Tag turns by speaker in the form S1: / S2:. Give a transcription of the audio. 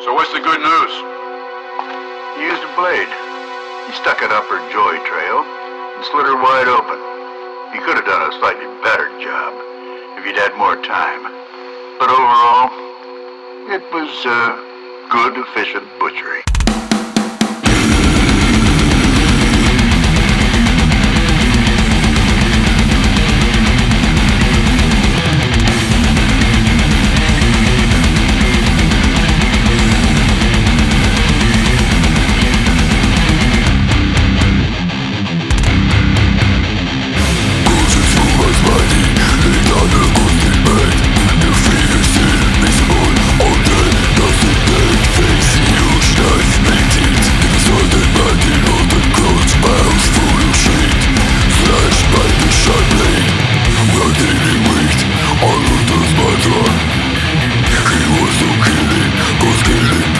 S1: So what's the good news?
S2: He used a blade. He stuck it up her joy trail and slit her wide open. He could have done a slightly better job if he'd had more time. But overall, it was good, efficient butchery.
S3: He was so killing, was killing.